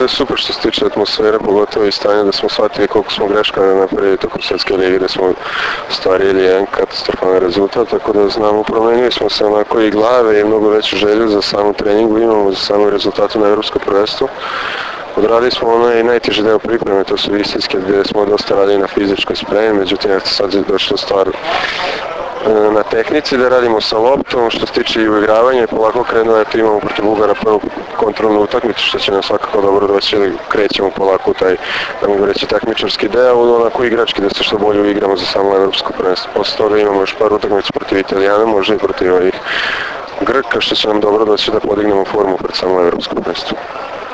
Super što se tiče atmosfere, pogotovo i stanja da smo shvatili koliko smo greška napravili tokom Svetske lige, da smo ostvarili jedan katastrofalan rezultat, tako da znamo, promenili smo se onako i glave i mnogo veću želju za samu treningu, imamo za samu rezultatu na Evropsko prvenstvo. Odradili smo onaj najteži deo pripreme, to su istinske, gdje smo dosta radili na fizičkoj spremi, međutim sad je došla stvar na tehnici da radimo sa loptom. Što se tiče i uigravanja, polako krenuo je, imamo protiv Bugara prvu kontrolnu utakmicu, što će nam svakako dobro doći, ili krećemo polako u taj, da mogu reći, takmičarski deo, onako igrački, da se što bolje uigramo za samo Evropsko prvenstvo. Posle toga imamo još par utakmica protiv Italijana, možda i protiv ovih Grka, što će nam dobro doći da podignemo formu pred samo Evropsko prvenstvo.